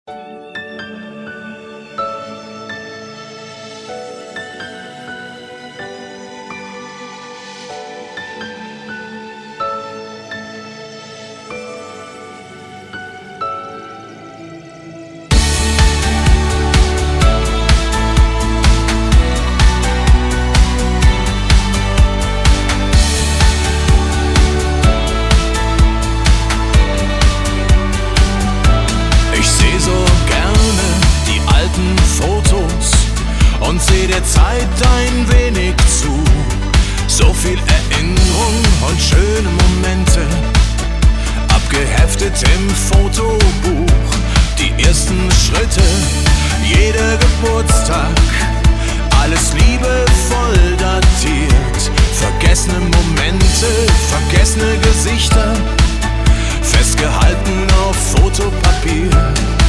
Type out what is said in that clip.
Und seh der Zeit ein wenig zu. So viel Erinnerung und schöne Momente, abgeheftet im Fotobuch. Die ersten Schritte, jeder Geburtstag, alles liebevoll datiert. Vergessene Momente, vergessene Gesichter, festgehalten auf Fotopapier.